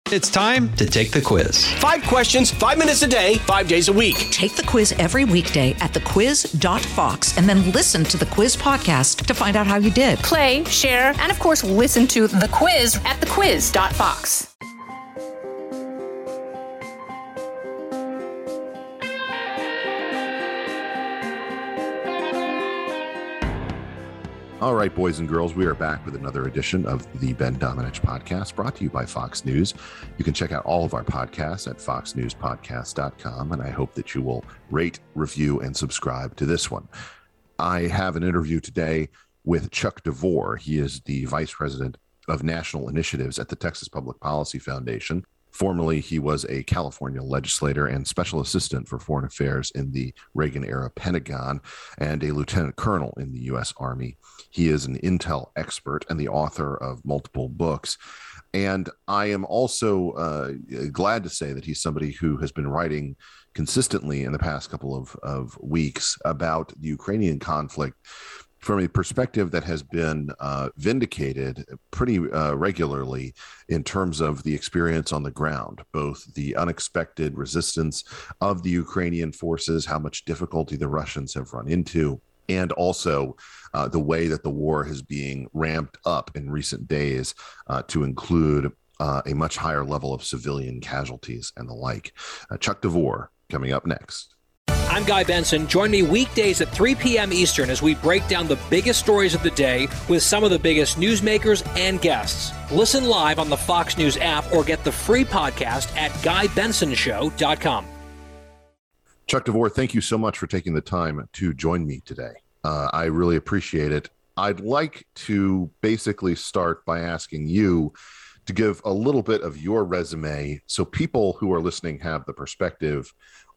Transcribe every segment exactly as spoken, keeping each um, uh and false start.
It's time to take the quiz. Five questions, five minutes a day, five days a week. Take the quiz every weekday at the quiz dot fox and then listen to the quiz podcast to find out how you did. Play, share, and of course, listen to the quiz at the quiz dot fox. All right, boys and girls, we are back with another edition of the Ben Domenech Podcast, brought to you by Fox News. You can check out all of our podcasts at fox news podcast dot com, and I hope that you will rate, review, and subscribe to this one. I have an interview today with Chuck DeVore. He is the Vice President of National Initiatives at the Texas Public Policy Foundation. Formerly, he was a California legislator and special assistant for foreign affairs in the Reagan-era Pentagon and a lieutenant colonel in the U S Army. He is an intel expert and the author of multiple books. And I am also uh, glad to say that he's somebody who has been writing consistently in the past couple of, of weeks about the Ukrainian conflict from a perspective that has been uh, vindicated pretty uh, regularly in terms of the experience on the ground, both the unexpected resistance of the Ukrainian forces, how much difficulty the Russians have run into, and also uh, the way that the war is being ramped up in recent days uh, to include uh, a much higher level of civilian casualties and the like. Uh, Chuck DeVore coming up next. I'm Guy Benson. Join me weekdays at three p.m. Eastern as we break down the biggest stories of the day with some of the biggest newsmakers and guests. Listen live on the Fox News app or get the free podcast at guy benson show dot com. Chuck DeVore, thank you so much for taking the time to join me today. Uh, I really appreciate it. I'd like to basically start by asking you to give a little bit of your resume so people who are listening have the perspective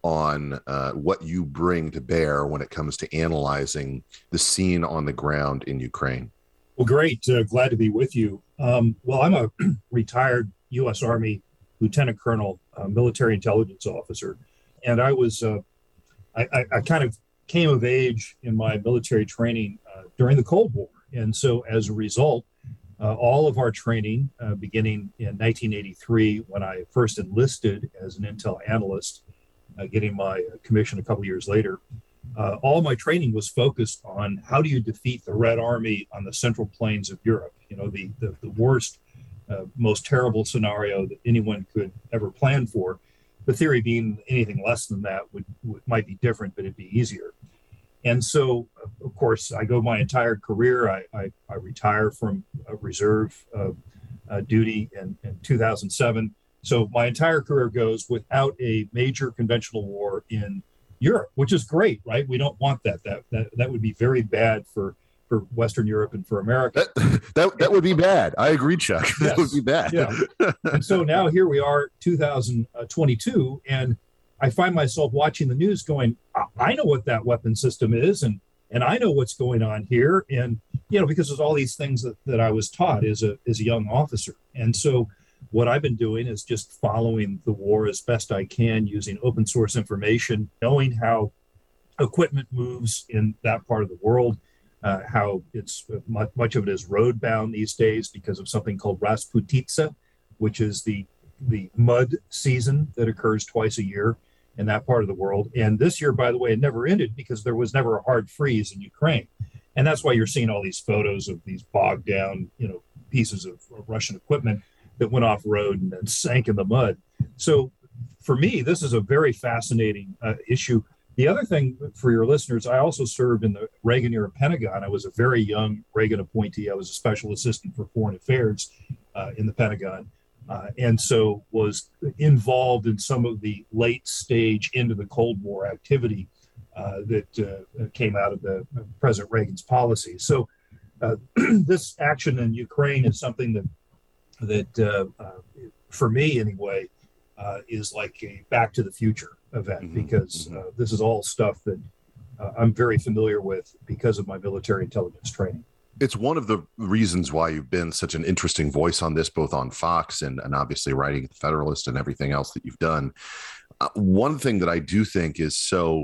on uh, what you bring to bear when it comes to analyzing the scene on the ground in Ukraine. Well, great. Uh, glad to be with you. Um, well, I'm a retired U S Army Lieutenant Colonel, uh, military intelligence officer. And I was, uh, I, I, I kind of came of age in my military training uh, during the Cold War. And so as a result, uh, all of our training, uh, beginning in nineteen eighty-three, when I first enlisted as an intel analyst, Uh, getting my commission a couple years later, uh, all my training was focused on how do you defeat the Red Army on the central plains of Europe, you know, the, the, the worst, uh, most terrible scenario that anyone could ever plan for. The theory being anything less than that would, would might be different, but it'd be easier. And so, of course, I go my entire career. I, I, I retire from uh, reserve uh, uh, duty in, in two thousand seven. So my entire career goes without a major conventional war in Europe, which is great, right? We don't want that. That that that would be very bad for, for Western Europe and for America. That that, that would be bad. I agree, Chuck. That Yes. would be bad. Yeah. And so now here we are, two thousand twenty-two, and I find myself watching the news going, I, I know what that weapon system is, and and I know what's going on here. And, you know, because there's all these things that, that I was taught as a as a young officer. And so what I've been doing is just following the war as best I can using open source information, knowing how equipment moves in that part of the world, uh, how it's much, much of it is road bound these days because of something called Rasputitsa, which is the the mud season that occurs twice a year in that part of the world. And this year, by the way, it never ended because there was never a hard freeze in Ukraine. And that's why you're seeing all these photos of these bogged down, you know, pieces of Russian equipment that went off road and then sank in the mud. So for me, this is a very fascinating uh, issue. The other thing for your listeners, I also served in the Reagan era Pentagon. I was a very young Reagan appointee. I was a special assistant for foreign affairs uh, in the Pentagon. Uh, and so was involved in some of the late stage into the Cold War activity uh, that uh, came out of the uh, President Reagan's policy. So uh, this action in Ukraine is something that that uh, uh, for me anyway, uh, is like a Back to the Future event, mm-hmm. because uh, this is all stuff that uh, I'm very familiar with because of my military intelligence training. It's one of the reasons why you've been such an interesting voice on this, both on Fox and, and obviously writing The Federalist and everything else that you've done. Uh, one thing that I do think is so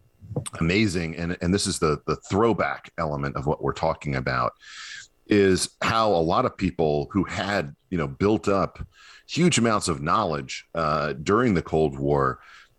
amazing, and, and this is the, the throwback element of what we're talking about, is how a lot of people who had, you know, built up huge amounts of knowledge uh, during the Cold War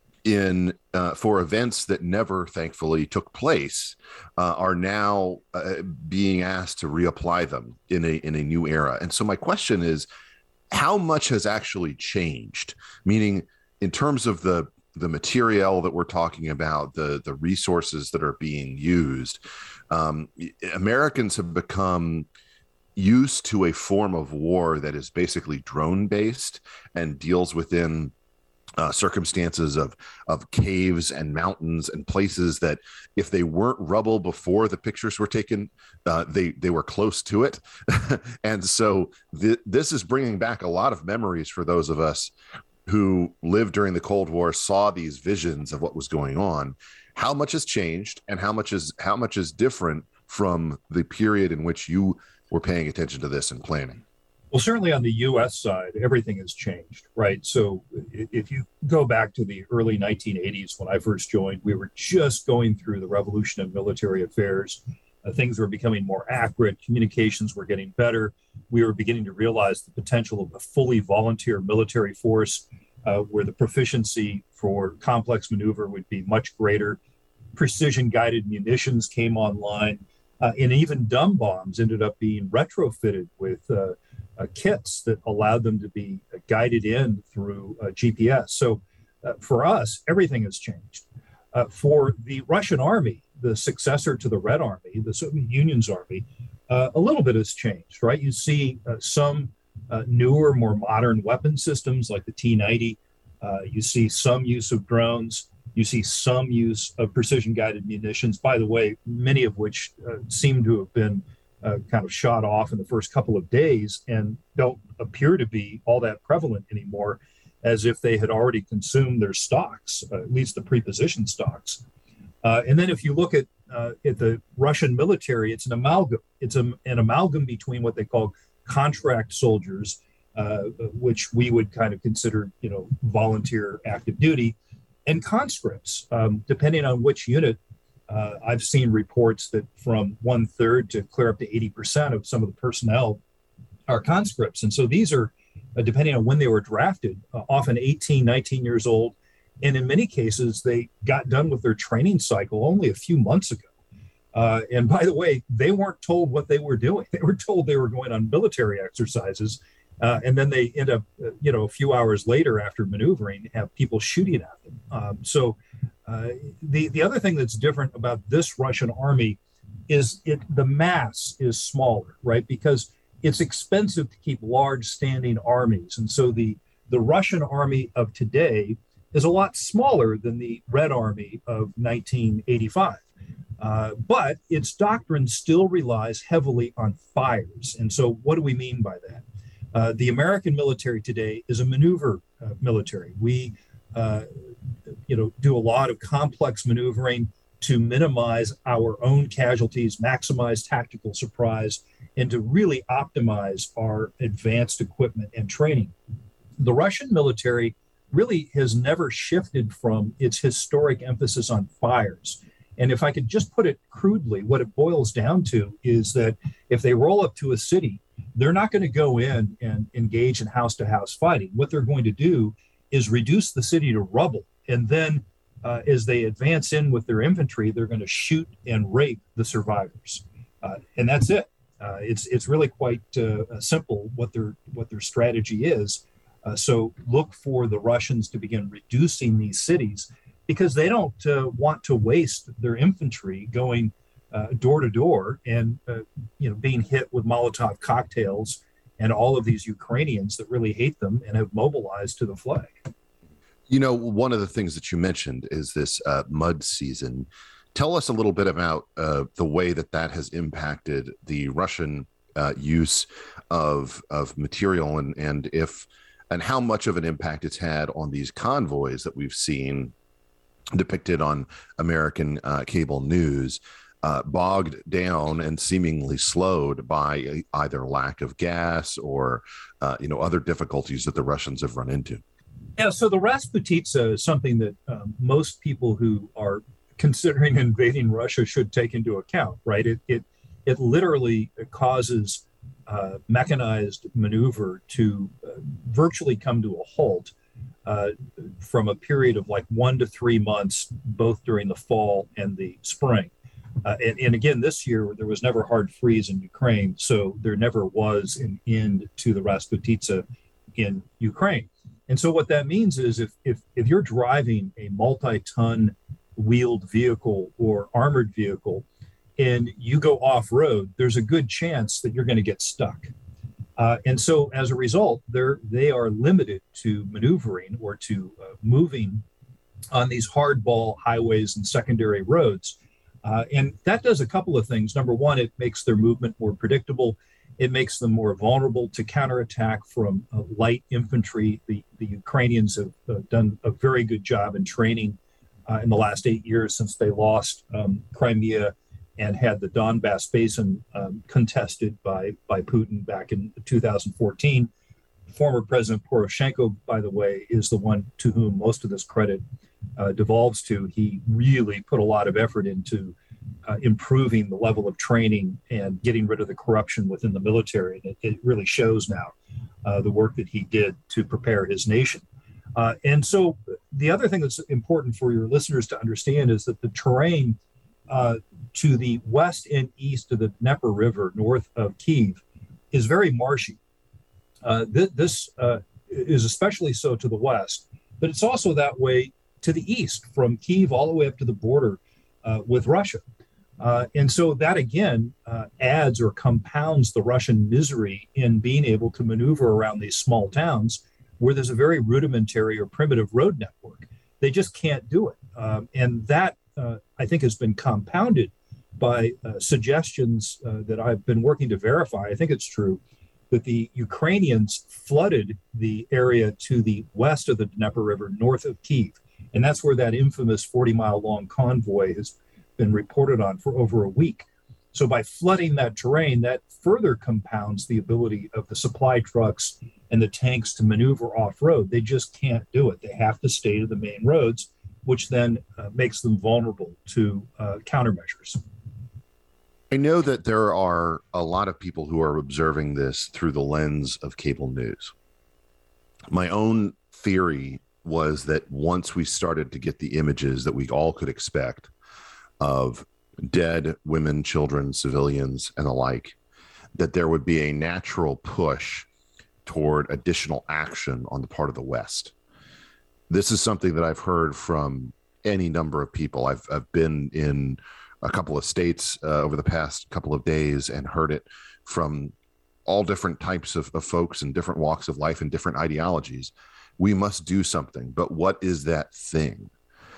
in uh, for events that never, thankfully, took place, uh, are now uh, being asked to reapply them in a in a new era. And so my question is, how much has actually changed? Meaning, in terms of the the material that we're talking about, the the resources that are being used, um, Americans have become used to a form of war that is basically drone based and deals within Uh, circumstances of of caves and mountains and places that, if they weren't rubble before the pictures were taken, uh, they they were close to it. And so th- this is bringing back a lot of memories for those of us who lived during the Cold War, saw these visions of what was going on. How much has changed, and how much is how much is different from the period in which you were paying attention to this and planning? Well, certainly on the U S side, everything has changed, right? So if you go back to the early nineteen eighties, when I first joined, we were just going through the revolution of military affairs. Uh, things were becoming more accurate. Communications were getting better. We were beginning to realize the potential of a fully volunteer military force, uh, where the proficiency for complex maneuver would be much greater. Precision-guided munitions came online, uh, and even dumb bombs ended up being retrofitted with uh, Uh, kits that allowed them to be uh, guided in through uh, G P S. So uh, for us, everything has changed. Uh, for the Russian army, the successor to the Red Army, the Soviet Union's army, uh, a little bit has changed, right? You see uh, some uh, newer, more modern weapon systems like the T ninety. Uh, you see some use of drones. You see some use of precision-guided munitions, by the way, many of which uh, seem to have been Uh, kind of shot off in the first couple of days and don't appear to be all that prevalent anymore, as if they had already consumed their stocks, uh, at least the prepositioned stocks. Uh, and then if you look at uh, at the Russian military, it's an amalgam. It's a, an amalgam between what they call contract soldiers, uh, which we would kind of consider, you know, volunteer active duty, and conscripts, um, depending on which unit. Uh, I've seen reports that from one third to clear up to eighty percent of some of the personnel are conscripts. And so these are, uh, depending on when they were drafted, uh, often eighteen, nineteen years old. And in many cases, they got done with their training cycle only a few months ago. Uh, and by the way, they weren't told what they were doing. They were told they were going on military exercises. Uh, and then they end up, uh, you know, a few hours later after maneuvering, have people shooting at them. Um, so uh, the, the other thing that's different about this Russian army is it the mass is smaller, right? Because it's expensive to keep large standing armies. And so the, the Russian army of today is a lot smaller than the Red Army of nineteen eighty-five. Uh, but its doctrine still relies heavily on fires. And so what do we mean by that? Uh, the American military today is a maneuver uh, military. We, uh, you know, do a lot of complex maneuvering to minimize our own casualties, maximize tactical surprise, and to really optimize our advanced equipment and training. The Russian military really has never shifted from its historic emphasis on fires. And if I could just put it crudely, what it boils down to is that if they roll up to a city, they're not going to go in and engage in house-to-house fighting. What they're going to do is reduce the city to rubble. And then uh, as they advance in with their infantry, they're going to shoot and rape the survivors. Uh, and that's it. Uh, it's it's really quite uh, simple what their, what their strategy is. Uh, so look for the Russians to begin reducing these cities, because they don't uh, want to waste their infantry going uh, door to door and uh, you know being hit with Molotov cocktails and all of these Ukrainians that really hate them and have mobilized to the flag. You know, one of the things that you mentioned is this uh, mud season. Tell us a little bit about uh, the way that that has impacted the Russian uh, use of of material, and and if and how much of an impact it's had on these convoys that we've seen depicted on American uh, cable news, uh, bogged down and seemingly slowed by either lack of gas or, uh, you know, other difficulties that the Russians have run into. Yeah, so the Rasputitsa is something that um, most people who are considering invading Russia should take into account, right? It it it literally causes uh, mechanized maneuver to uh, virtually come to a halt uh, from a period of like one to three months, both during the fall and the spring. Uh, and, and again, this year, there was never hard freeze in Ukraine, so there never was an end to the Rasputitsa in Ukraine. And so what that means is if if, if you're driving a multi-ton wheeled vehicle or armored vehicle and you go off-road, there's a good chance that you're going to get stuck. Uh, and so as a result, they're, they are limited to maneuvering or to uh, moving on these hardball highways and secondary roads. Uh, and that does a couple of things. Number one, it makes their movement more predictable. It makes them more vulnerable to counterattack from uh, light infantry. The, the Ukrainians have uh, done a very good job in training uh, in the last eight years since they lost um, Crimea and had the Donbass Basin um, contested by, by Putin back in two thousand fourteen. Former President Poroshenko, by the way, is the one to whom most of this credit uh, devolves to. He really put a lot of effort into uh, improving the level of training and getting rid of the corruption within the military. And it, it really shows now uh, the work that he did to prepare his nation. Uh, and so the other thing that's important for your listeners to understand is that the terrain uh, to the west and east of the Dnieper River, north of Kyiv, is very marshy. Uh, th- this uh, is especially so to the west, but it's also that way to the east, from Kyiv all the way up to the border uh, with Russia. Uh, and so that, again, uh, adds or compounds the Russian misery in being able to maneuver around these small towns where there's a very rudimentary or primitive road network. They just can't do it. Um, and that, uh, I think, has been compounded by uh, suggestions uh, that I've been working to verify. I think it's true that the Ukrainians flooded the area to the west of the Dnieper River, north of Kyiv. And that's where that infamous forty mile long convoy has been reported on for over a week. So by flooding that terrain, that further compounds the ability of the supply trucks and the tanks to maneuver off-road. They just can't do it. They have to stay to the main roads, which then uh, makes them vulnerable to uh, countermeasures. I know that there are a lot of people who are observing this through the lens of cable news. My own theory was that once we started to get the images that we all could expect of dead women, children, civilians, and the like, that there would be a natural push toward additional action on the part of the West. This is something that I've heard from any number of people. I've, I've been in a couple of states uh, over the past couple of days and heard it from all different types of, of folks in different walks of life and different ideologies. We must do something, but what is that thing?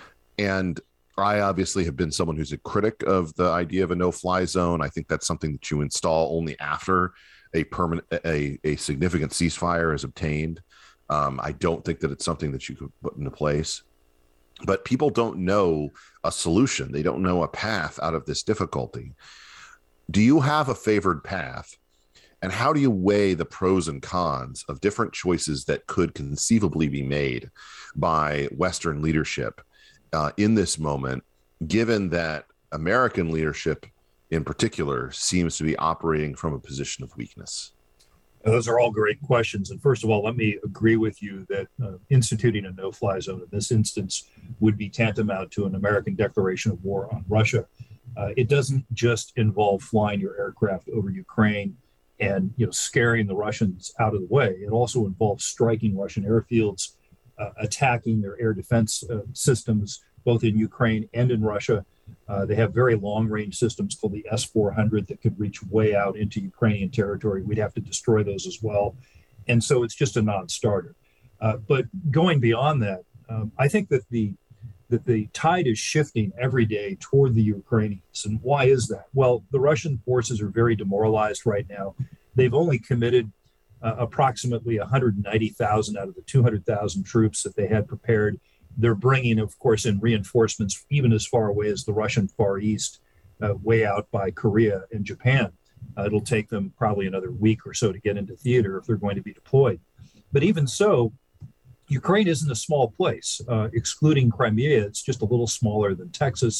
And I obviously have been someone who's a critic of the idea of a no-fly zone. I think that's something that you install only after a permanent, a, a significant ceasefire is obtained. Um, I don't think that it's something that you could put into place. But people don't know a solution. They don't know a path out of this difficulty. Do you have a favored path? And how do you weigh the pros and cons of different choices that could conceivably be made by Western leadership uh, in this moment, given that American leadership in particular seems to be operating from a position of weakness? Those are all great questions. And first of all, let me agree with you that uh, instituting a no-fly zone in this instance would be tantamount to an American declaration of war on Russia. Uh, it doesn't just involve flying your aircraft over Ukraine and, you know, scaring the Russians out of the way. It also involves striking Russian airfields, uh, attacking their air defense uh, systems, both in Ukraine and in Russia. Uh, they have very long-range systems called the S four hundred that could reach way out into Ukrainian territory. We'd have to destroy those as well. And so it's just a non-starter. Uh, but going beyond that, um, I think that the that the tide is shifting every day toward the Ukrainians. And why is that? Well, the Russian forces are very demoralized right now. They've only committed uh, approximately one hundred ninety thousand out of the two hundred thousand troops that they had prepared. They're bringing, of course, in reinforcements even as far away as the Russian Far East, uh, way out by Korea and Japan. Uh, it'll take them probably another week or so to get into theater if they're going to be deployed. But even so, Ukraine isn't a small place. Uh, excluding Crimea, it's just a little smaller than Texas.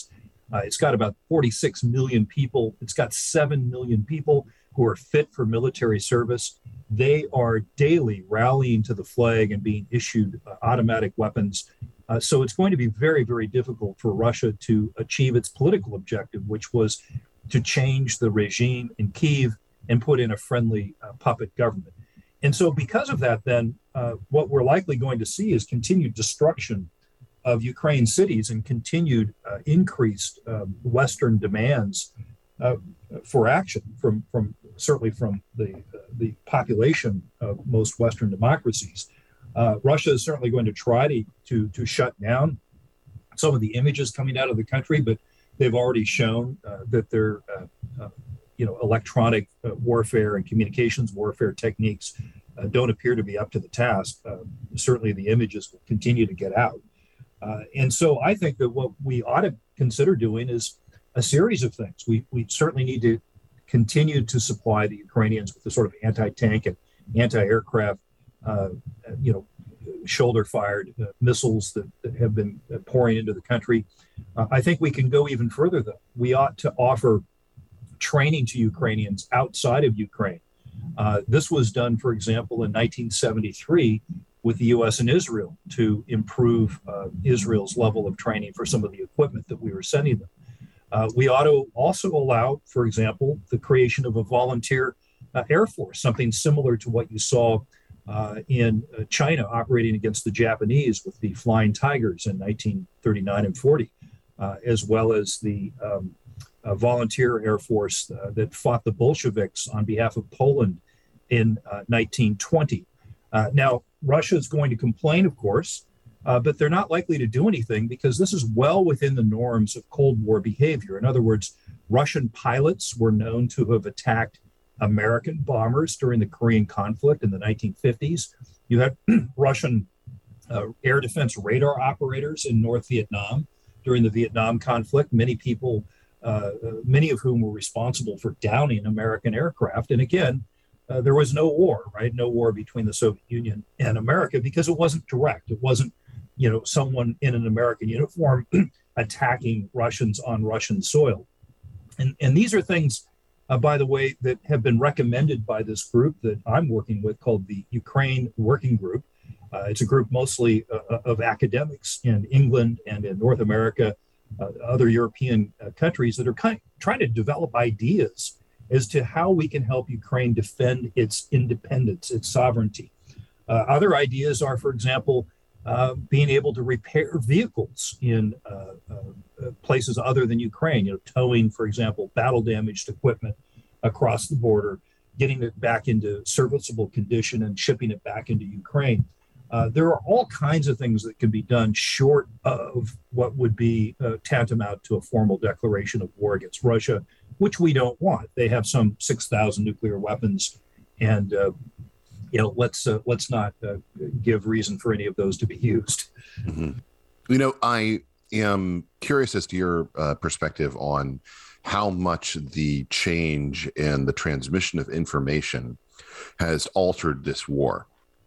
Uh, it's got about forty-six million people. It's got seven million people who are fit for military service. They are daily rallying to the flag and being issued uh, automatic weapons. Uh, so it's going to be very, very difficult for Russia to achieve its political objective, which was to change the regime in Kyiv and put in a friendly uh, puppet government. And so because of that, then uh, what we're likely going to see is continued destruction of Ukraine cities and continued uh, increased uh, Western demands uh, for action from, from certainly from the, uh, the population of most Western democracies. Uh, Russia is certainly going to try to, to, to shut down some of the images coming out of the country, but they've already shown uh, that their uh, uh, you know, electronic uh, warfare and communications warfare techniques uh, don't appear to be up to the task. Uh, certainly the images will continue to get out. Uh, and so I think that what we ought to consider doing is a series of things. We, we certainly need to continue to supply the Ukrainians with the sort of anti-tank and anti-aircraft, uh, you know, shoulder-fired uh, missiles that, that have been uh, pouring into the country. Uh, I think we can go even further, though. We ought to offer training to Ukrainians outside of Ukraine. Uh, this was done, for example, in nineteen seventy-three with the U S and Israel to improve uh, Israel's level of training for some of the equipment that we were sending them. Uh, we ought to also allow, for example, the creation of a volunteer uh, Air Force, something similar to what you saw uh, in uh, China operating against the Japanese with the Flying Tigers in nineteen thirty-nine and forty, uh, as well as the um, uh, volunteer Air Force uh, that fought the Bolsheviks on behalf of Poland in uh, nineteen twenty. Uh, now, Russia is going to complain, of course, uh, but they're not likely to do anything because this is well within the norms of Cold War behavior. In other words, Russian pilots were known to have attacked American bombers during the Korean conflict in the nineteen fifties. You had Russian uh, air defense radar operators in North Vietnam during the Vietnam conflict, many people, uh, many of whom were responsible for downing American aircraft. And again, Uh, there was no war, right? No war between the Soviet Union and America because it wasn't direct. It wasn't, you know, someone in an American uniform attacking Russians on Russian soil. And, and these are things, uh, by the way, that have been recommended by this group that I'm working with called the Ukraine Working Group. Uh, it's a group mostly uh, of academics in England and in North America, uh, other European uh, countries that are kind of trying to develop ideas as to how we can help Ukraine defend its independence, its sovereignty. Uh, other ideas are, for example, uh, being able to repair vehicles in uh, uh, places other than Ukraine, you know, towing, for example, battle-damaged equipment across the border, getting it back into serviceable condition and shipping it back into Ukraine. Uh, there are all kinds of things that can be done short of what would be uh, tantamount to a formal declaration of war against Russia, which we don't want. They have some six thousand nuclear weapons, and uh, you know, let's uh, let's not uh, give reason for any of those to be used. Mm-hmm. You know, I am curious as to your uh, perspective on how much the change in the transmission of information has altered this war.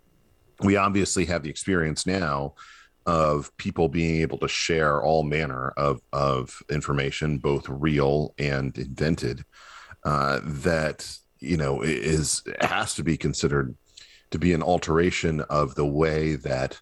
We obviously have the experience now of people being able to share all manner of, of information, both real and invented, uh, that, you know, is has to be considered to be an alteration of the way that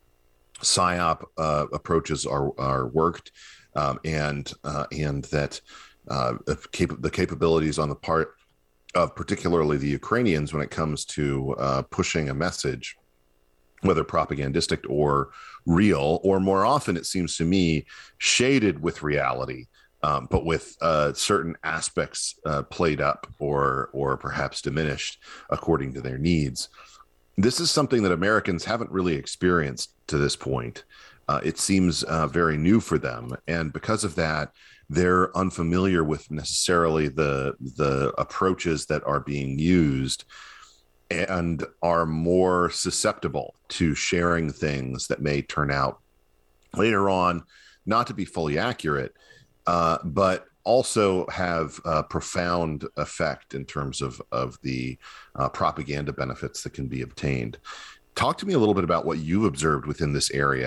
PSYOP uh, approaches are, are worked, um, and uh, and that uh, cap- the capabilities on the part of particularly the Ukrainians when it comes to uh, pushing a message, whether propagandistic or real, or more often, it seems to me, shaded with reality, um, but with uh, certain aspects uh, played up or or perhaps diminished according to their needs. This is something that Americans haven't really experienced to this point. Uh, it seems uh, very new for them. And because of that, they're unfamiliar with necessarily the the approaches that are being used, and are more susceptible to sharing things that may turn out later on not to be fully accurate, uh, but also have a profound effect in terms of, of the uh, propaganda benefits that can be obtained. Talk to me a little bit about what you've observed within this area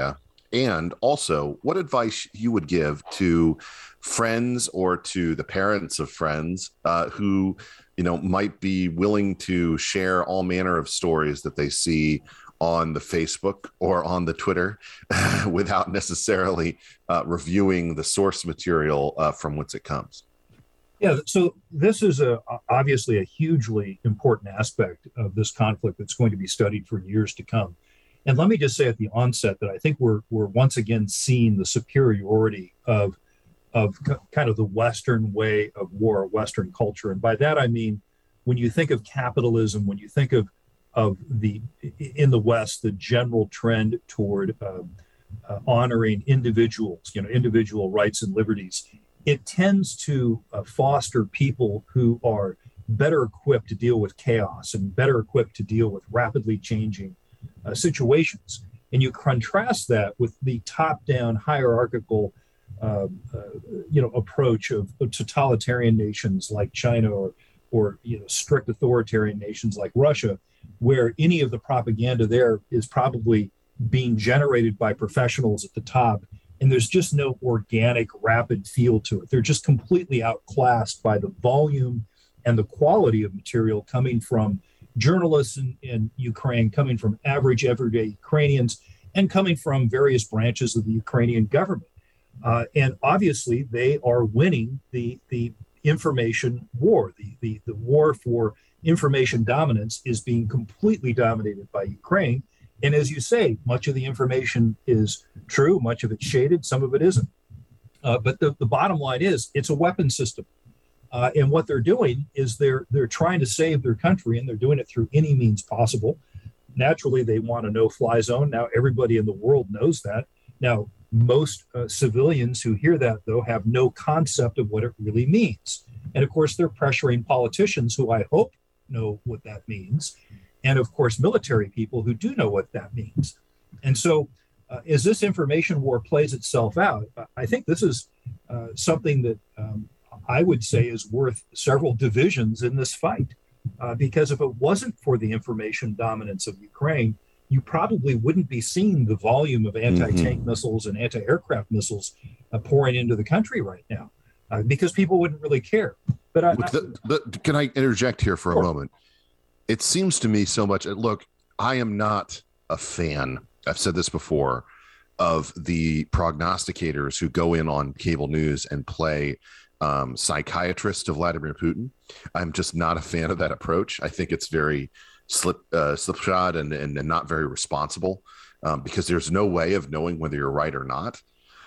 And also, what advice you would give to friends or to the parents of friends uh, who, you know, might be willing to share all manner of stories that they see on the Facebook or on the Twitter without necessarily uh, reviewing the source material uh, from whence it comes? Yeah, so this is a obviously a hugely important aspect of this conflict that's going to be studied for years to come. And let me just say at the onset that I think we're we're once again seeing the superiority of of kind of the Western way of war, Western culture. And by that I mean, when you think of capitalism, when you think of of the in the West, the general trend toward um, uh, honoring individuals, you know, individual rights and liberties, it tends to uh, foster people who are better equipped to deal with chaos and better equipped to deal with rapidly changing uh, situations. And you contrast that with the top-down hierarchical, uh, uh, you know, approach of, of totalitarian nations like China or, or you know, strict authoritarian nations like Russia, where any of the propaganda there is probably being generated by professionals at the top. And there's just no organic, rapid feel to it. They're just completely outclassed by the volume and the quality of material coming from journalists in, in Ukraine, coming from average, everyday Ukrainians, and coming from various branches of the Ukrainian government. Uh, and obviously, they are winning the, the information war. The, the, the war for information dominance is being completely dominated by Ukraine. And as you say, much of the information is true, much of it's shaded, some of it isn't. Uh, but the, the bottom line is it's a weapon system. Uh, and what they're doing is they're they're trying to save their country, and they're doing it through any means possible. Naturally, they want a no-fly zone. Now, everybody in the world knows that. Now, most uh, civilians who hear that, though, have no concept of what it really means. And of course, they're pressuring politicians who I hope know what that means. And of course, military people who do know what that means. And so uh, as this information war plays itself out, I think this is uh, something that um, I would say is worth several divisions in this fight. Uh, because if it wasn't for the information dominance of Ukraine, you probably wouldn't be seeing the volume of anti-tank mm-hmm. missiles and anti-aircraft missiles uh, pouring into the country right now, uh, because people wouldn't really care. But I, look, the, the, can I interject here for sure. a moment? It seems to me so much. Look, I am not a fan, I've said this before, of the prognosticators who go in on cable news and play um, psychiatrist to Vladimir Putin. I'm just not a fan of that approach. I think it's very slip, uh, slipshod and, and, and not very responsible um, because there's no way of knowing whether you're right or not.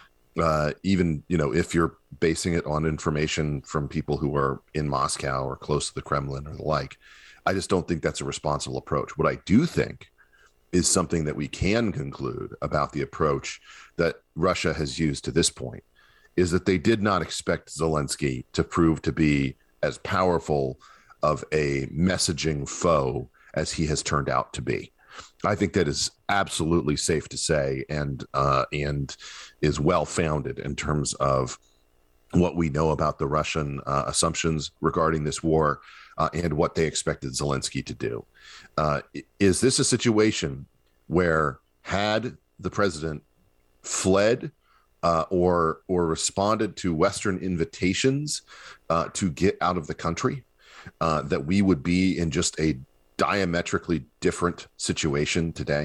Uh, even, you know, if you're basing it on information from people who are in Moscow or close to the Kremlin or the like. I just don't think that's a responsible approach. What I do think is something that we can conclude about the approach that Russia has used to this point is that they did not expect Zelensky to prove to be as powerful of a messaging foe as he has turned out to be. I think that is absolutely safe to say and uh, and is well-founded in terms of what we know about the Russian uh, assumptions regarding this war. Uh, and what they expected Zelensky to do. Uh, is this a situation where had the president fled uh, or or responded to Western invitations uh, to get out of the country, uh, that we would be in just a diametrically different situation today?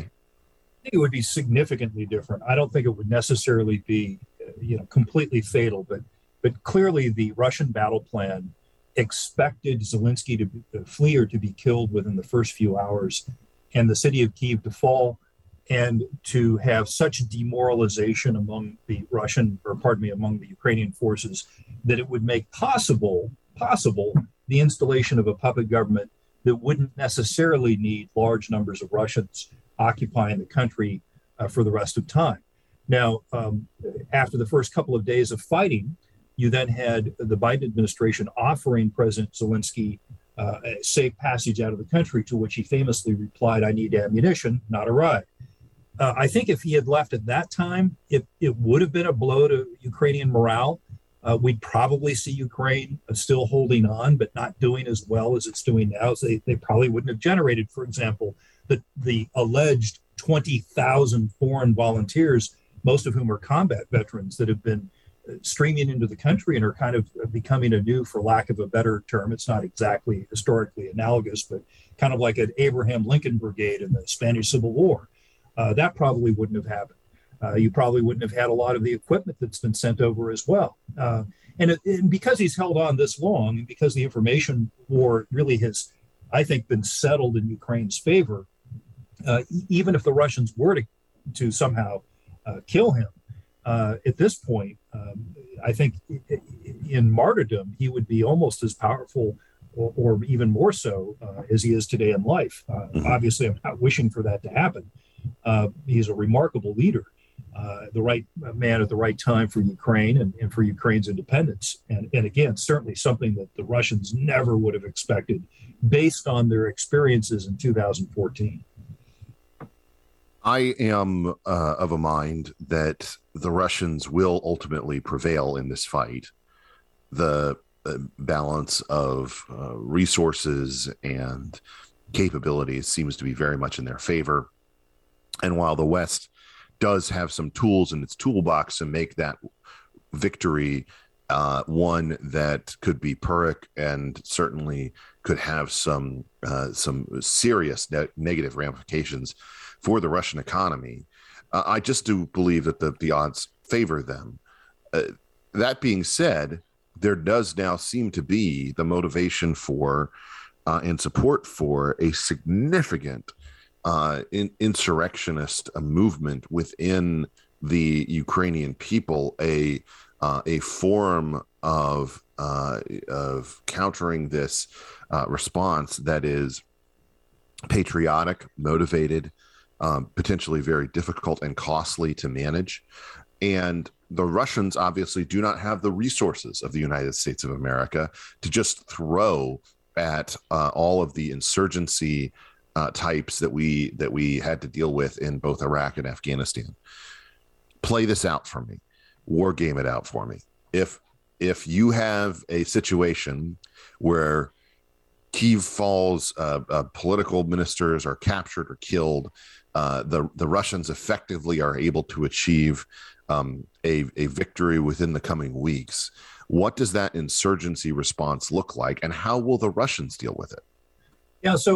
I think it would be significantly different. I don't think it would necessarily be, you know, completely fatal, but but clearly the Russian battle plan expected Zelensky to be, uh, flee or to be killed within the first few hours, and the city of Kyiv to fall, and to have such demoralization among the Russian, or pardon me, among the Ukrainian forces, that it would make possible, possible the installation of a puppet government that wouldn't necessarily need large numbers of Russians occupying the country uh, for the rest of time. Now, um, after the first couple of days of fighting, you then had the Biden administration offering President Zelensky uh, a safe passage out of the country, to which he famously replied, "I need ammunition, not a ride." Uh, I think if he had left at that time, it, it would have been a blow to Ukrainian morale. Uh, we'd probably see Ukraine still holding on, but not doing as well as it's doing now. So they, they probably wouldn't have generated, for example, the, the alleged twenty thousand foreign volunteers most of whom are combat veterans that have been streaming into the country and are kind of becoming a new, for lack of a better term, it's not exactly historically analogous, but kind of like an Abraham Lincoln Brigade in the Spanish Civil War. Uh, that probably wouldn't have happened. Uh, you probably wouldn't have had a lot of the equipment that's been sent over as well. Uh, and, it, and because he's held on this long, and because the information war really has, I think, been settled in Ukraine's favor, uh, even if the Russians were to, to somehow uh, kill him, uh, at this point, um, I think in martyrdom, he would be almost as powerful or, or even more so uh, as he is today in life. Uh, mm-hmm. Obviously, I'm not wishing for that to happen. Uh, he's a remarkable leader, uh, the right man at the right time for Ukraine and, and for Ukraine's independence. And, and again, certainly something that the Russians never would have expected based on their experiences in two thousand fourteen. I am uh, of a mind that the Russians will ultimately prevail in this fight. The uh, balance of uh, resources and capabilities seems to be very much in their favor. And while the West does have some tools in its toolbox to make that victory uh, one that could be Pyrrhic and certainly could have some uh, some serious ne- negative ramifications for the Russian economy, uh, I just do believe that the, the odds favor them. Uh, that being said, there does now seem to be the motivation for uh, and support for a significant uh, in, insurrectionist uh, movement within the Ukrainian people, a uh, a form of uh, of countering this uh, response that is patriotic, motivated, Um, potentially very difficult and costly to manage. And the Russians obviously do not have the resources of the United States of America to just throw at uh, all of the insurgency uh, types that we that we had to deal with in both Iraq and Afghanistan. Play this out for me. War game it out for me. If if you have a situation where Kyiv falls, uh, uh, political ministers are captured or killed, Uh, the the Russians effectively are able to achieve um, a a victory within the coming weeks. What does that insurgency response look like, and how will the Russians deal with it? Yeah, so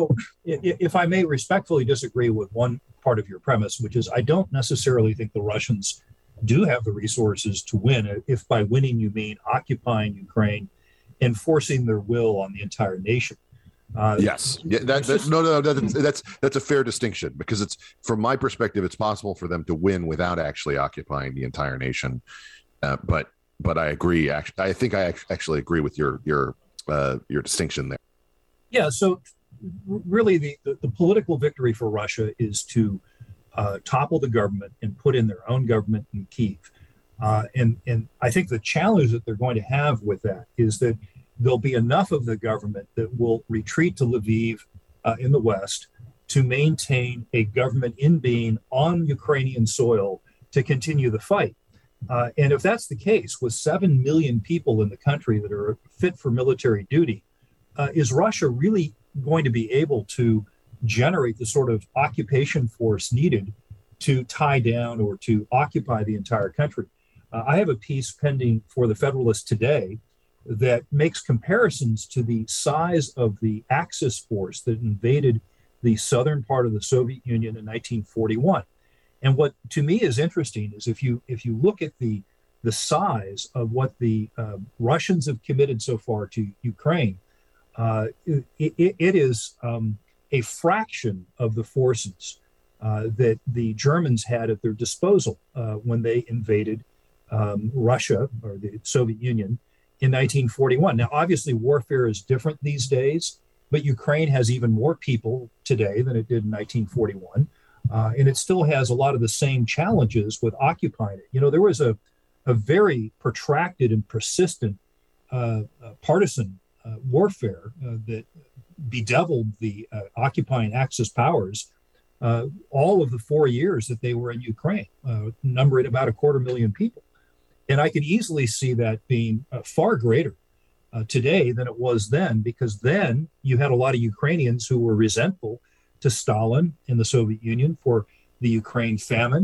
if I may respectfully disagree with one part of your premise, which is I don't necessarily think the Russians do have the resources to win. If by winning you mean occupying Ukraine and forcing their will on the entire nation. Uh, yes, yeah, that, that, no, no, no, that's, that's that's a fair distinction, because it's, from my perspective, it's possible for them to win without actually occupying the entire nation. Uh, but but I agree. Actually, I think I actually agree with your your uh, your distinction there. Yeah. So really, the, the, the political victory for Russia is to uh, topple the government and put in their own government in Kyiv. Uh, and and I think the challenge that they're going to have with that is that there'll be enough of the government that will retreat to Lviv uh, in the West to maintain a government in being on Ukrainian soil to continue the fight. Uh, and if that's the case, with seven million people in the country that are fit for military duty, uh, is Russia really going to be able to generate the sort of occupation force needed to tie down or to occupy the entire country? Uh, I have a piece pending for the Federalist today that makes comparisons to the size of the Axis force that invaded the southern part of the Soviet Union in nineteen forty-one. And what to me is interesting is if you if you look at the the size of what the uh, Russians have committed so far to Ukraine, uh, it, it, it is um, a fraction of the forces uh, that the Germans had at their disposal uh, when they invaded um, Russia or the Soviet Union in nineteen forty-one. Now, obviously, warfare is different these days, but Ukraine has even more people today than it did in nineteen forty-one. Uh, and it still has a lot of the same challenges with occupying it. You know, there was a, a very protracted and persistent uh, uh, partisan uh, warfare uh, that bedeviled the uh, occupying Axis powers uh, all of the four years that they were in Ukraine, uh, numbering about a quarter million people. And I could easily see that being uh, far greater uh, today than it was then, because then you had a lot of Ukrainians who were resentful to Stalin and the Soviet Union for the Ukraine famine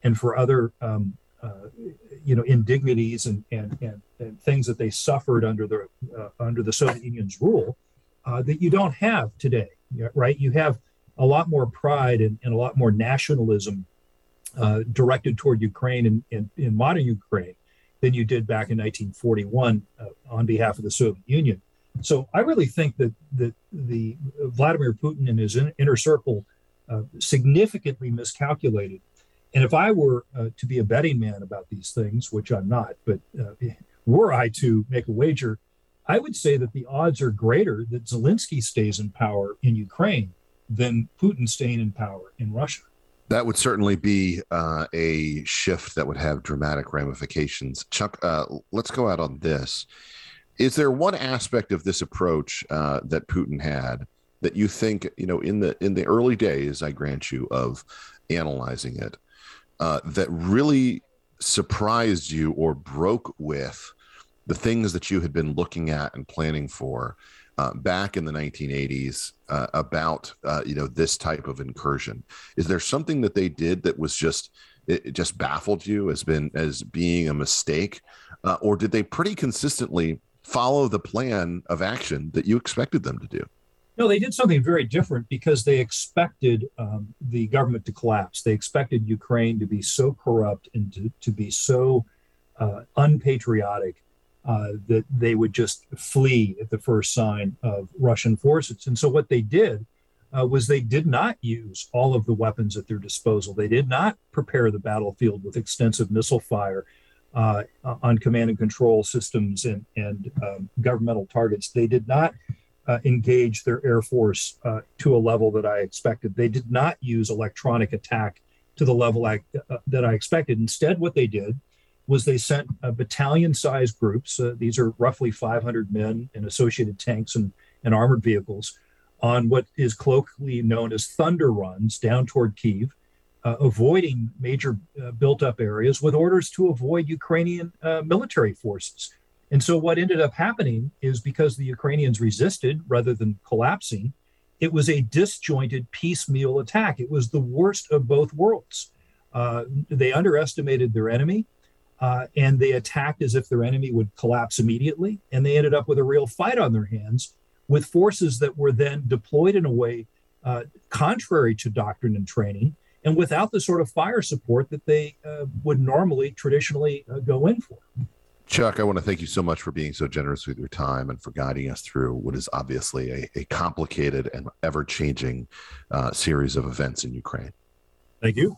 and for other um, uh, you know indignities and, and and and things that they suffered under the uh, under the Soviet Union's rule uh, that you don't have today, right? You have a lot more pride and, and a lot more nationalism uh, directed toward Ukraine and in, in, in modern Ukraine than you did back in nineteen forty-one uh, on behalf of the Soviet Union. So I really think that that the Vladimir Putin and his in, inner circle uh, significantly miscalculated. And if I were uh, to be a betting man about these things, which I'm not, but uh, were I to make a wager, I would say that the odds are greater that Zelensky stays in power in Ukraine than Putin staying in power in Russia. That would certainly be uh, a shift that would have dramatic ramifications. Chuck, uh, let's go out on this. Is there one aspect of this approach uh, that Putin had that you think, you know, in the in the early days, I grant you, of analyzing it, uh, that really surprised you or broke with the things that you had been looking at and planning for uh, back in the nineteen eighties uh, about, uh, you know, this type of incursion? Is there something that they did that was just, it, it just baffled you as been as being a mistake? Uh, or did they pretty consistently follow the plan of action that you expected them to do? No, they did something very different because they expected um, the government to collapse. They expected Ukraine to be so corrupt and to, to be so uh, unpatriotic uh, that they would just flee at the first sign of Russian forces. And so what they did uh, was they did not use all of the weapons at their disposal. They did not prepare the battlefield with extensive missile fire uh, on command and control systems and, and um, governmental targets. They did not Uh, engage their Air Force uh, to a level that I expected. They did not use electronic attack to the level I, uh, that I expected. Instead, what they did was they sent uh, battalion-sized groups. Uh, these are roughly five hundred men and associated tanks and, and armored vehicles on what is colloquially known as thunder runs down toward Kyiv, uh, avoiding major uh, built-up areas with orders to avoid Ukrainian uh, military forces. And so what ended up happening is because the Ukrainians resisted rather than collapsing, it was a disjointed piecemeal attack. It was the worst of both worlds. Uh, they underestimated their enemy uh, and they attacked as if their enemy would collapse immediately. And they ended up with a real fight on their hands with forces that were then deployed in a way uh, contrary to doctrine and training and without the sort of fire support that they uh, would normally traditionally uh, go in for. Chuck, I want to thank you so much for being so generous with your time and for guiding us through what is obviously a, a complicated and ever-changing uh, series of events in Ukraine. Thank you.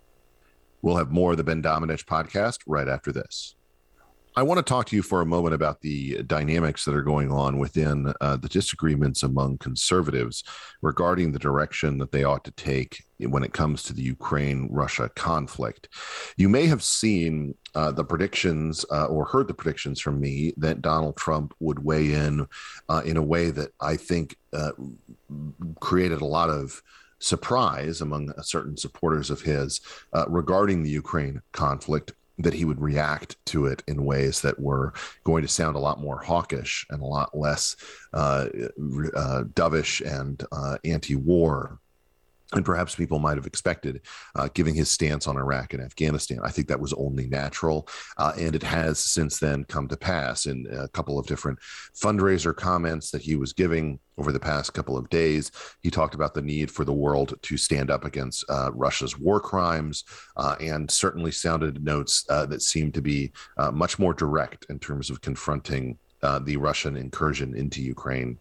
We'll have more of the Ben Domenech podcast right after this. I want to talk to you for a moment about the dynamics that are going on within uh, the disagreements among conservatives regarding the direction that they ought to take when it comes to the Ukraine-Russia conflict. You may have seen uh, the predictions uh, or heard the predictions from me that Donald Trump would weigh in uh, in a way that I think uh, created a lot of surprise among certain supporters of his uh, regarding the Ukraine conflict, that he would react to it in ways that were going to sound a lot more hawkish and a lot less uh, uh, dovish and uh, anti-war. And perhaps people might have expected, uh, giving his stance on Iraq and Afghanistan. I think that was only natural, uh, and it has since then come to pass in a couple of different fundraiser comments that he was giving over the past couple of days. He talked about the need for the world to stand up against uh, Russia's war crimes, uh, and certainly sounded notes uh, that seemed to be uh, much more direct in terms of confronting uh, the Russian incursion into Ukraine.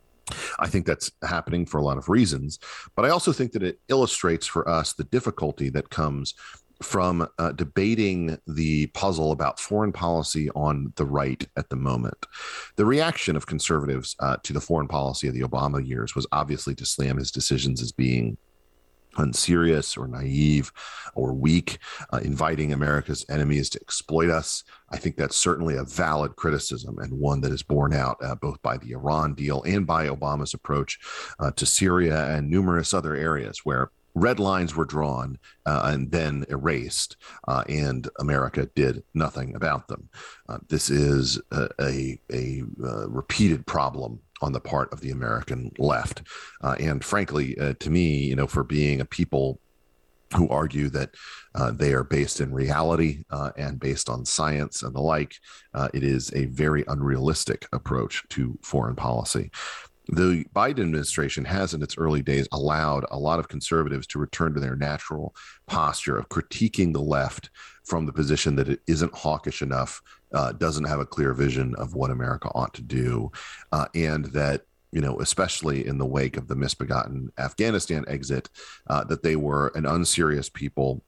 I think that's happening for a lot of reasons, but I also think that it illustrates for us the difficulty that comes from uh, debating the puzzle about foreign policy on the right at the moment. The reaction of conservatives uh, to the foreign policy of the Obama years was obviously to slam his decisions as being unserious or naive or weak, uh, inviting America's enemies to exploit us. I think that's certainly a valid criticism and one that is borne out uh, both by the Iran deal and by Obama's approach uh, to Syria and numerous other areas where red lines were drawn uh, and then erased, uh, and America did nothing about them. Uh, this is a, a, a, a repeated problem on the part of the American left. Uh, and frankly, uh, to me, you know, for being a people who argue that uh, they are based in reality uh, and based on science and the like. Uh, it is a very unrealistic approach to foreign policy. The Biden administration has, in its early days, allowed a lot of conservatives to return to their natural posture of critiquing the left from the position that it isn't hawkish enough, uh, doesn't have a clear vision of what America ought to do, uh, and that, you know, especially in the wake of the misbegotten Afghanistan exit, uh, that they were an unserious people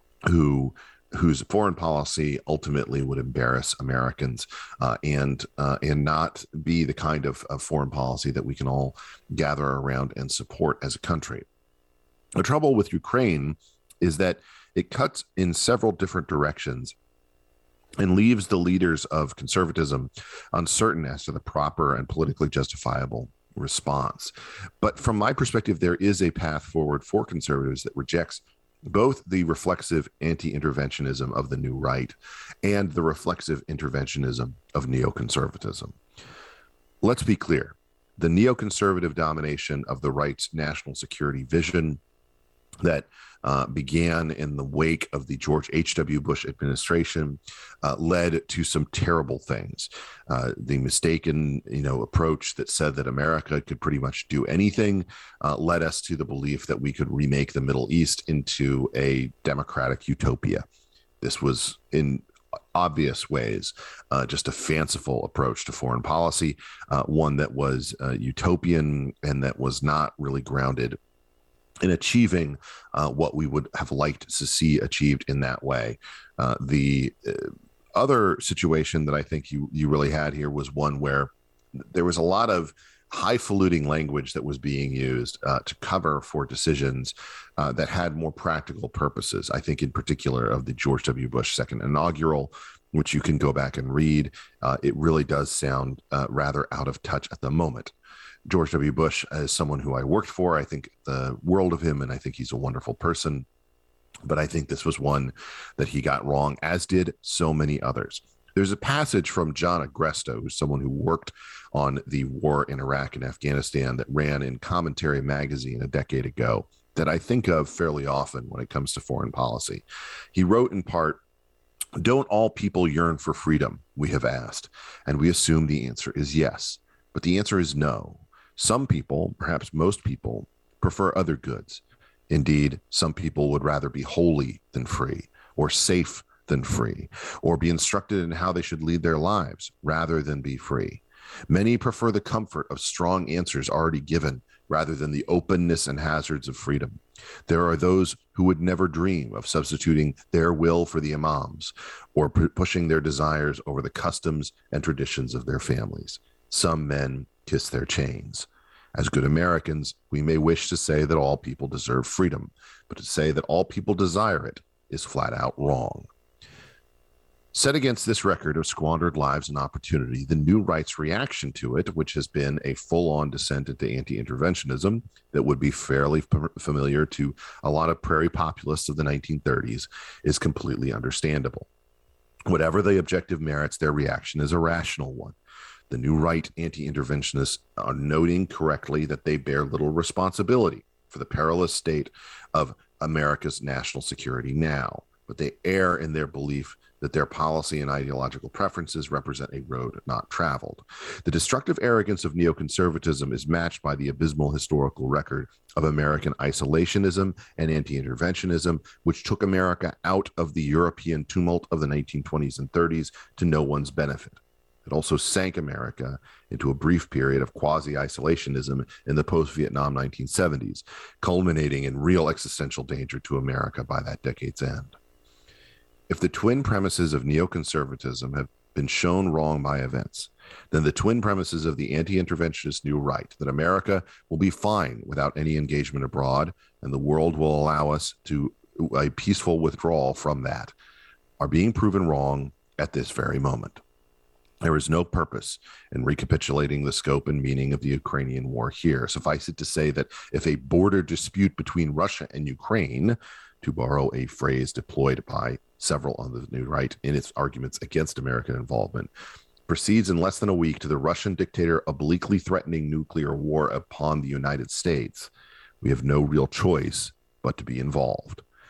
who whose foreign policy ultimately would embarrass Americans uh, and uh, and not be the kind of, of foreign policy that we can all gather around and support as a country. The trouble with Ukraine is that it cuts in several different directions and leaves the leaders of conservatism uncertain as to the proper and politically justifiable response. But from my perspective, there is a path forward for conservatives that rejects both the reflexive anti-interventionism of the new right and the reflexive interventionism of neoconservatism. Let's be clear. The neoconservative domination of the right's national security vision that uh, began in the wake of the George H W. Bush administration uh, led to some terrible things. Uh, the mistaken, you know, approach that said that America could pretty much do anything uh, led us to the belief that we could remake the Middle East into a democratic utopia. This was in obvious ways uh, just a fanciful approach to foreign policy, uh, one that was uh, utopian and that was not really grounded in achieving uh, what we would have liked to see achieved in that way. Uh, the uh, other situation that I think you you really had here was one where there was a lot of highfalutin language that was being used uh, to cover for decisions uh, that had more practical purposes. I think in particular of the George W. Bush second inaugural, which you can go back and read. Uh, it really does sound uh, rather out of touch at the moment. George W. Bush is someone who I worked for. I think the world of him, and I think he's a wonderful person. But I think this was one that he got wrong, as did so many others. There's a passage from John Agresto, who's someone who worked on the war in Iraq and Afghanistan that ran in Commentary magazine a decade ago, that I think of fairly often when it comes to foreign policy. He wrote in part, "Don't all people yearn for freedom, we have asked, and we assume the answer is yes. But the answer is no. Some people, perhaps most people, prefer other goods. Indeed, some people would rather be holy than free, or safe than free, or be instructed in how they should lead their lives rather than be free. Many prefer the comfort of strong answers already given rather than the openness and hazards of freedom. There are those who would never dream of substituting their will for the imam's or p- pushing their desires over the customs and traditions of their families. Some men kiss their chains. As good Americans, we may wish to say that all people deserve freedom, but to say that all people desire it is flat out wrong." Set against this record of squandered lives and opportunity, the new right's reaction to it, which has been a full-on descent into anti-interventionism that would be fairly p- familiar to a lot of prairie populists of the nineteen thirties, is completely understandable. Whatever the objective merits, their reaction is a rational one. The new right anti-interventionists are noting correctly that they bear little responsibility for the perilous state of America's national security now, but they err in their belief that their policy and ideological preferences represent a road not traveled. The destructive arrogance of neoconservatism is matched by the abysmal historical record of American isolationism and anti-interventionism, which took America out of the European tumult of the nineteen twenties and thirties to no one's benefit. It also sank America into a brief period of quasi-isolationism in the post-Vietnam nineteen seventies, culminating in real existential danger to America by that decade's end. If the twin premises of neoconservatism have been shown wrong by events, then the twin premises of the anti-interventionist new right, that America will be fine without any engagement abroad and the world will allow us to a peaceful withdrawal from that, are being proven wrong at this very moment. There is no purpose in recapitulating the scope and meaning of the Ukrainian war here. Suffice it to say that if a border dispute between Russia and Ukraine, to borrow a phrase deployed by several on the new right in its arguments against American involvement, proceeds in less than a week to the Russian dictator obliquely threatening nuclear war upon the United States, we have no real choice but to be involved.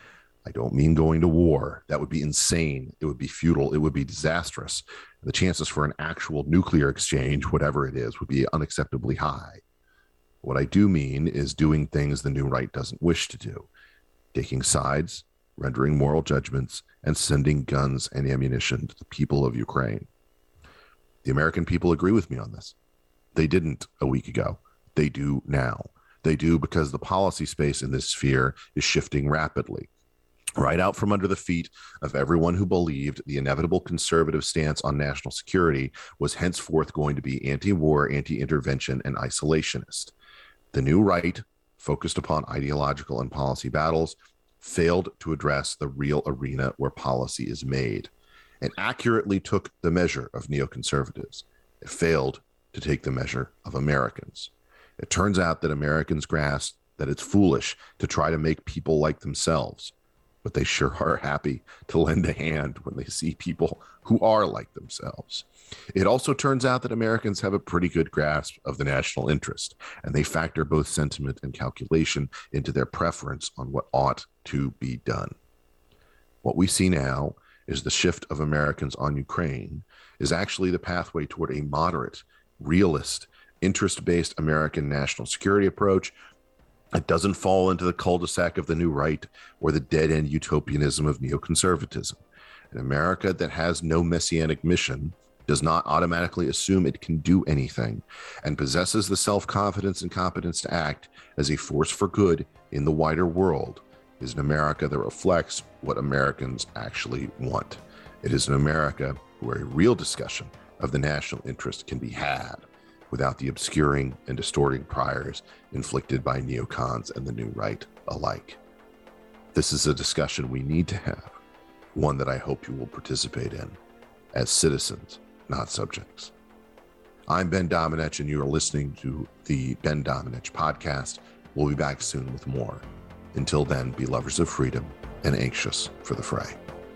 I don't mean going to war. That would be insane. It would be futile. It would be disastrous. The chances for an actual nuclear exchange, whatever it is, would be unacceptably high. What I do mean is doing things the new right doesn't wish to do, taking sides, rendering moral judgments, and sending guns and ammunition to the people of Ukraine. The American people agree with me on this. They didn't a week ago. They do now. They do because the policy space in this sphere is shifting rapidly. Right out from under the feet of everyone who believed the inevitable conservative stance on national security was henceforth going to be anti-war, anti-intervention, and isolationist. The new right, focused upon ideological and policy battles, failed to address the real arena where policy is made, and accurately took the measure of neoconservatives. It failed to take the measure of Americans. It turns out that Americans grasp that it's foolish to try to make people like themselves, but they sure are happy to lend a hand when they see people who are like themselves. It also turns out that Americans have a pretty good grasp of the national interest, and they factor both sentiment and calculation into their preference on what ought to be done. What we see now is the shift of Americans on Ukraine is actually the pathway toward a moderate, realist, interest-based American national security approach. It doesn't fall into the cul-de-sac of the new right or the dead-end utopianism of neoconservatism. An America that has no messianic mission does not automatically assume it can do anything and possesses the self-confidence and competence to act as a force for good in the wider world is an America that reflects what Americans actually want. It is an America where a real discussion of the national interest can be had without the obscuring and distorting priors inflicted by neocons and the new right alike. This is a discussion we need to have, one that I hope you will participate in as citizens, not subjects. I'm Ben Domenech, and you are listening to the Ben Domenech podcast. We'll be back soon with more. Until then, be lovers of freedom and anxious for the fray.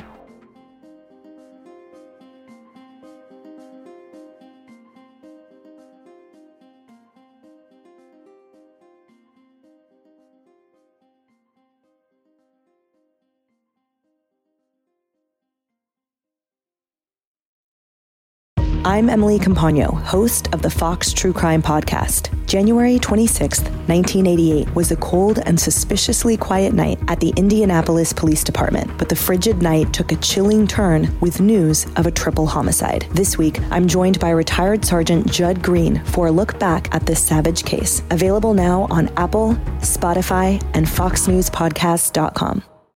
I'm Emily Campagno, host of the Fox True Crime Podcast. January twenty-sixth, nineteen eighty-eight was a cold and suspiciously quiet night at the Indianapolis Police Department, but the frigid night took a chilling turn with news of a triple homicide. This week, I'm joined by retired Sergeant Judd Green for a look back at this savage case. Available now on Apple, Spotify, and fox news podcast dot com.